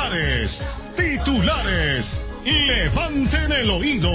Titulares. Levanten el oído.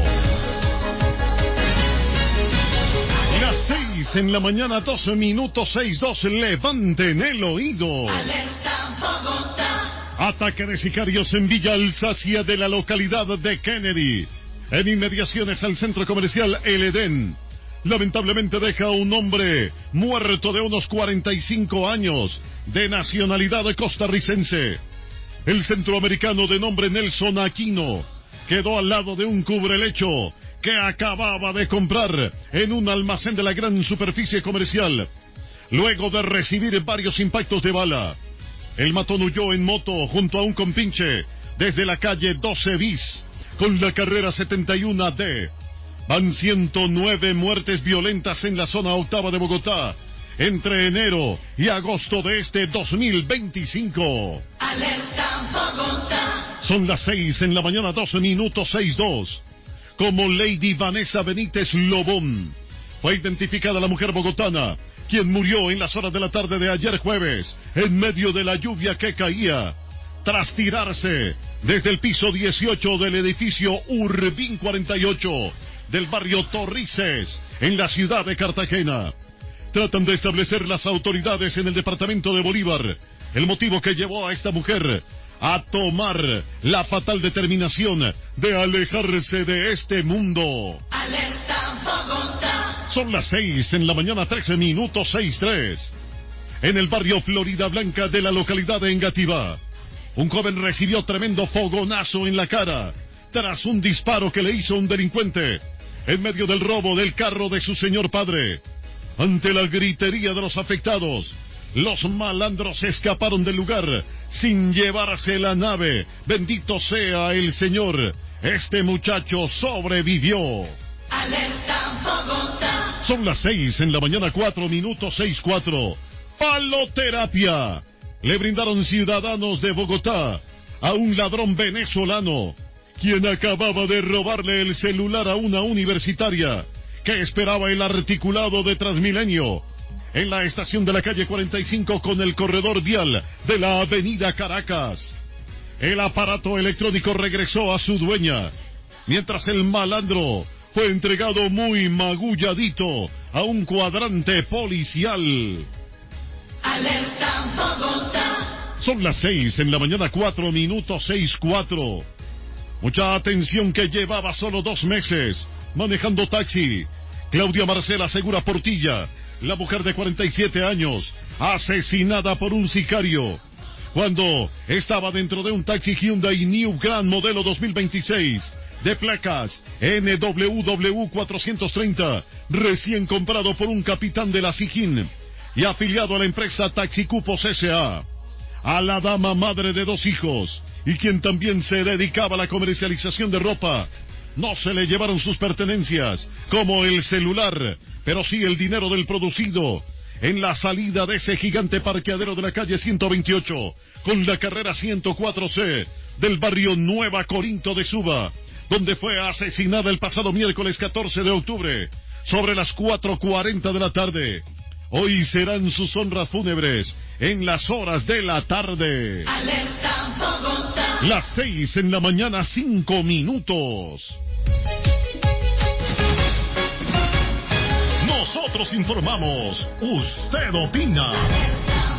Las 6 en la mañana, 12 minutos, 6:02. Levanten el oído. Alerta Bogotá. Ataque de sicarios en Villa Alsacia de la localidad de Kennedy, en inmediaciones al centro comercial El Edén. Lamentablemente deja a un hombre muerto de unos 45 años, de nacionalidad costarricense. El centroamericano de nombre Nelson Aquino quedó al lado de un cubrelecho que acababa de comprar en un almacén de la gran superficie comercial, luego de recibir varios impactos de bala. El matón huyó en moto junto a un compinche desde la calle 12 bis con la carrera 71D. Van 109 muertes violentas en la zona octava de Bogotá entre enero y agosto de este 2025. Alerta Bogotá. Son las 6 en la mañana, 12 minutos, 6:02. Como Lady Vanessa Benítez Lobón, fue identificada la mujer bogotana, quien murió en las horas de la tarde de ayer jueves, en medio de la lluvia que caía, tras tirarse desde el piso 18 del edificio Urbín 48 del barrio Torrices, en la ciudad de Cartagena. Tratan de establecer las autoridades en el departamento de Bolívar el motivo que llevó a esta mujer a tomar la fatal determinación de alejarse de este mundo. Alerta Bogotá. Son las 6 en la mañana, 13 minutos, 6:03. En el barrio Florida Blanca de la localidad de Engativá, un joven recibió tremendo fogonazo en la cara tras un disparo que le hizo un delincuente en medio del robo del carro de su señor padre. Ante la gritería de los afectados, los malandros escaparon del lugar sin llevarse la nave. Bendito sea el Señor. Este muchacho sobrevivió. Alerta Bogotá. Son las 6 en la mañana, 4 minutos, 6:04. Paloterapia. Le brindaron ciudadanos de Bogotá a un ladrón venezolano, quien acababa de robarle el celular a una universitaria que esperaba el articulado de Transmilenio en la estación de la calle 45 con el corredor vial de la avenida Caracas. El aparato electrónico regresó a su dueña, mientras el malandro fue entregado muy magulladito a un cuadrante policial. Alerta Bogotá. Son las 6 en la mañana, 4 minutos, 6:04. Mucha atención, que llevaba solo 2 meses manejando taxi. Claudia Marcela Segura Portilla, la mujer de 47 años, asesinada por un sicario cuando estaba dentro de un taxi Hyundai New Grand modelo 2026 de placas NWW 430, recién comprado por un capitán de la SIJIN y afiliado a la empresa Taxicupos S.A. A la dama, madre de 2 hijos y quien también se dedicaba a la comercialización de ropa, no se le llevaron sus pertenencias, como el celular, pero sí el dinero del producido, en la salida de ese gigante parqueadero de la calle 128, con la carrera 104C, del barrio Nueva Corinto de Suba, donde fue asesinada el pasado miércoles 14 de octubre, sobre las 4:40 de la tarde. Hoy serán sus honras fúnebres en las horas de la tarde. Alerta Bogotá. Las 6 en la mañana, 5 minutos. Nosotros informamos, usted opina. Alerta